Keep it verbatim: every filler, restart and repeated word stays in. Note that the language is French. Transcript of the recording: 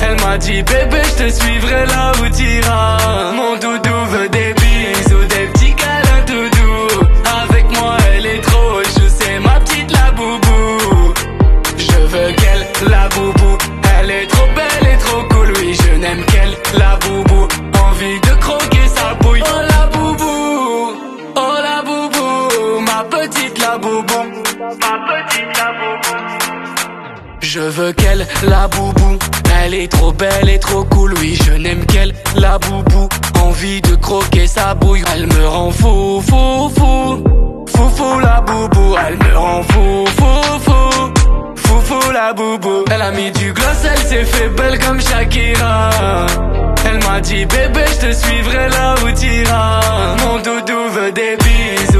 Elle m'a dit bébé je te suivrai là où t'iras. Mon doudou veut des bisous, des petits câlins tout doux. Avec moi elle est trop chou, c'est ma petite la boubou. Je veux qu'elle, la boubou. Elle est trop belle et trop cool, oui je n'aime qu'elle, la boubou. Envie de croquer sa bouille. Oh la boubou, oh la boubou, ma petite la boubou, ma petite la boubou. Je veux qu'elle, la boubou. Elle est trop belle et trop cool, oui je n'aime qu'elle, la boubou. Envie de croquer sa bouille. Elle me rend fou, fou, fou. Fou, fou la boubou. Elle me rend fou, fou, fou. Fou, fou la boubou. Elle a mis du gloss, elle s'est fait belle comme Shakira. Elle m'a dit bébé je te suivrai là où t'iras. Mon doudou veut des bises,